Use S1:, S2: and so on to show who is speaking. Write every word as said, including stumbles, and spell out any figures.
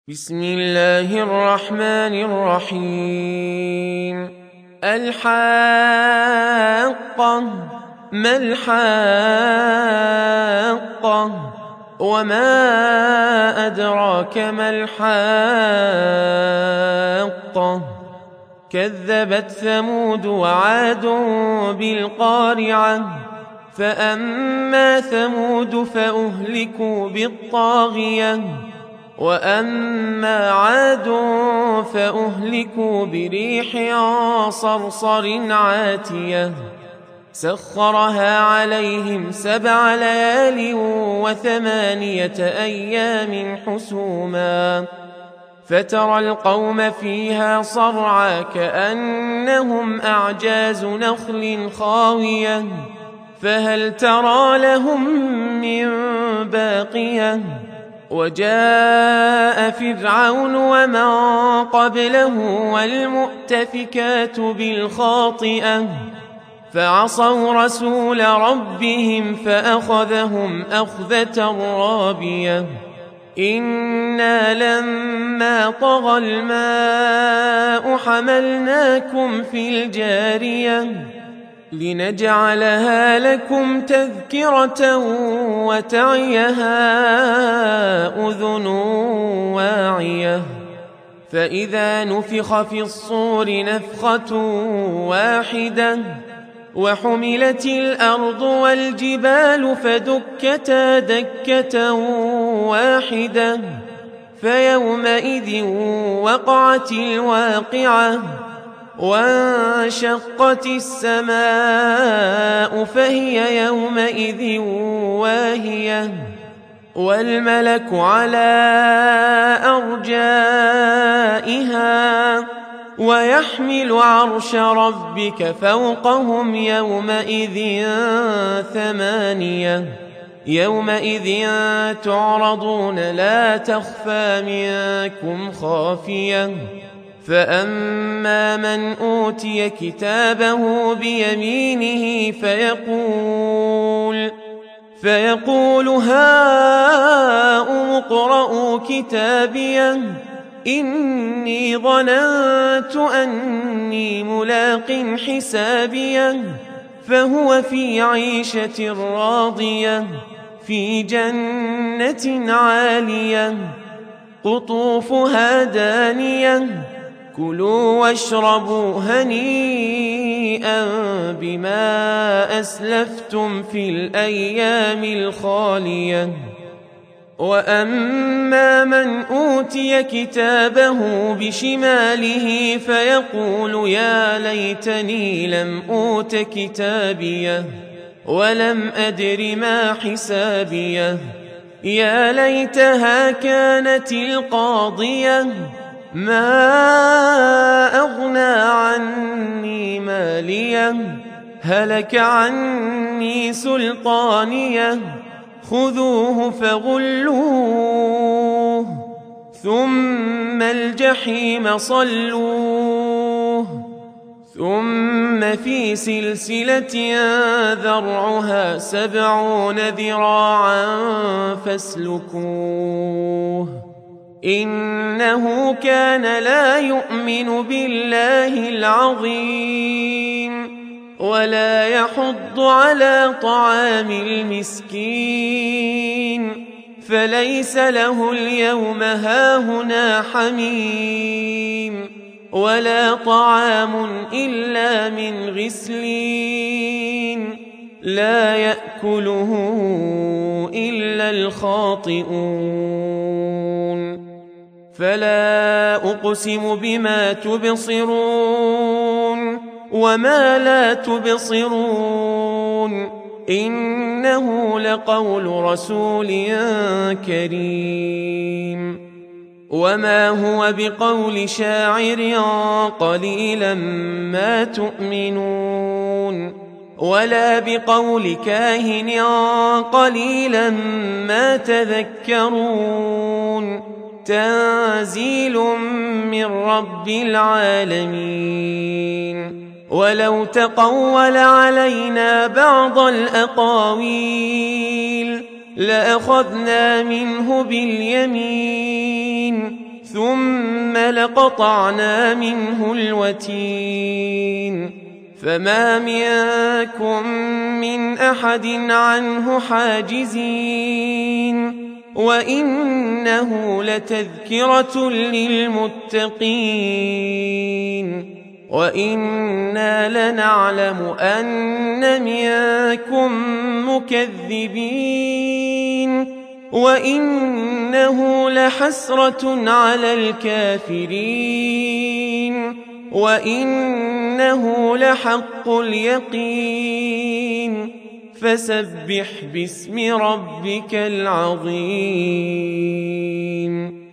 S1: بسم الله الرحمن الرحيم. الحاقة ما الحاقة وما أدراك ما الحاقة كذبت ثمود وعاد بالقارعة فأما ثمود فأهلكوا بالطاغية وأما عاد فأهلكوا بريح صرصر عاتية سخرها عليهم سبع ليال وثمانية أيام حسوما فترى القوم فيها صرعى كأنهم أعجاز نخل خاوية فهل ترى لهم من باقية وجاء فرعون ومن قبله والمؤتفكات بالخاطئة فعصوا رسول ربهم فأخذهم أخذة رابية إنا لما طغى الماء حملناكم في الجارية لنجعلها لكم تذكرة وتعيها أذن واعية فإذا نفخ في الصور نفخة واحدة وحملت الأرض والجبال فدكتا دكة واحدة فيومئذ وقعت الواقعة وانشقت السماء فهي يومئذ واهية والملك على أرجائها ويحمل عرش ربك فوقهم يومئذ ثمانية يومئذ تعرضون لا تخفى منكم خافية فأما من أوتي كتابه بيمينه فيقول فيقول هاؤم اقرءوا كتابيه إني ظننت أني ملاق حسابيه فهو في عيشة راضية في جنة عالية قطوفها دانية كلوا واشربوا هنيئا بما أسلفتم في الأيام الخالية وأما من أوتي كتابه بشماله فيقول يا ليتني لم أوت كتابيه ولم أدر ما حسابيه يا ليتها كانت القاضية ما أغنى عني ماليه هلك عني سلطانيه خذوه فغلوه ثم الجحيم صلوه ثم في سلسلة ذرعها سبعون ذراعا فاسلكوه إنه كان لا يؤمن بالله العظيم ولا يحض على طعام المسكين فليس له اليوم هاهنا حميم ولا طعام إلا من غسلين لا يأكله إلا الخاطئون فلا أقسم بما تبصرون وما لا تبصرون إنه لقول رسول كريم وما هو بقول شاعر قليلا ما تؤمنون ولا بقول كاهن قليلا ما تذكرون تنزيل من رب العالمين ولو تقول علينا بعض الأقاويل لأخذنا منه باليمين ثم لقطعنا منه الوتين فما منكم من أحد عنه حاجزين وإنه لتذكرة للمتقين وإنا لنعلم أن منكم مكذبين وإنه لحسرة على الكافرين وإنه لحق اليقين فسبح باسم ربك العظيم.